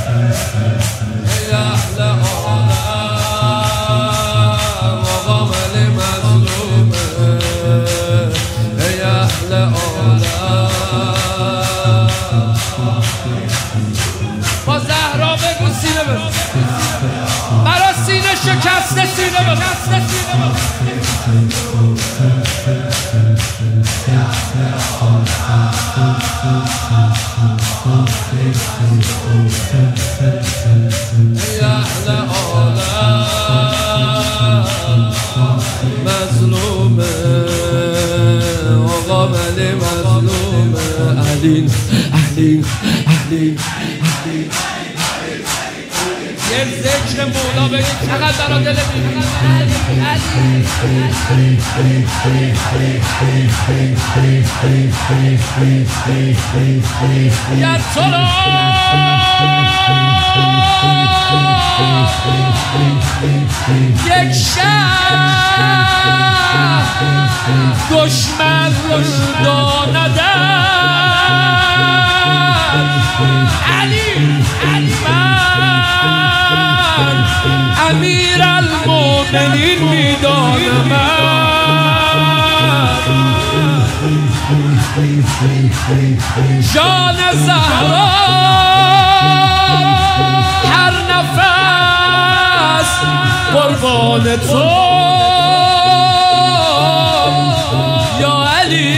ای اهل عالم آقا ولی مظلومه ای اهل عالم با زهرا بگو سینه بگو برا سینه شکسته سینه بگو ای اهل عالم مظلومه آقا ولی مظلومه علین یه ذکر مولا بگید چقدر برا دل بگید یا چرا یک شب دشمن داندن علی امیر المؤمنین میدانم جان زهرا هر نفس قربان تو یا علی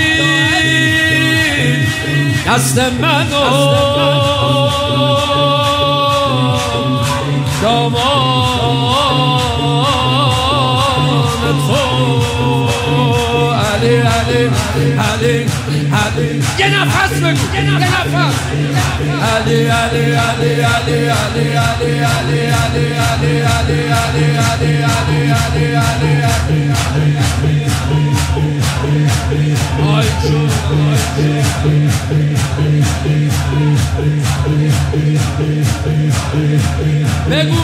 دست منو دامان تو علی یه نفس بگو یه نفس علی آی جون بگو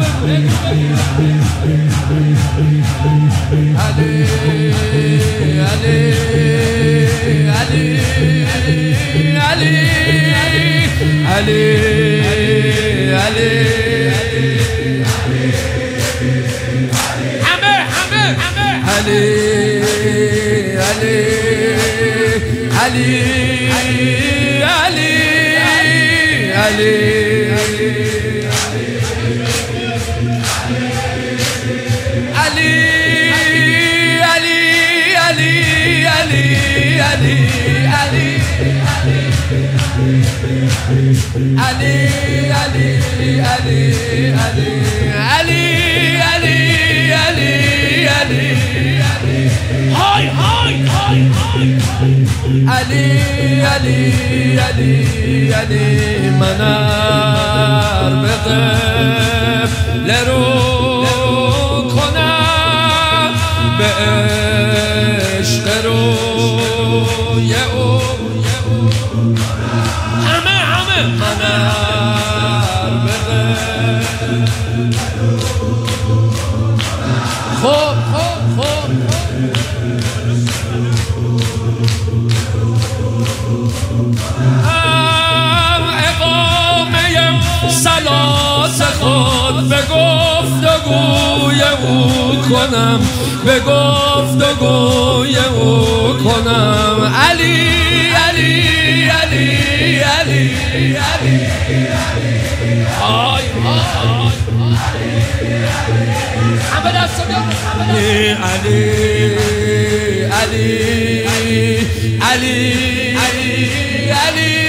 علی همه علی منر به قبل رو کنم به عشق روی او همه منر به قبل خوب سلات خود به گفتگوی او کنم علی همه دست علی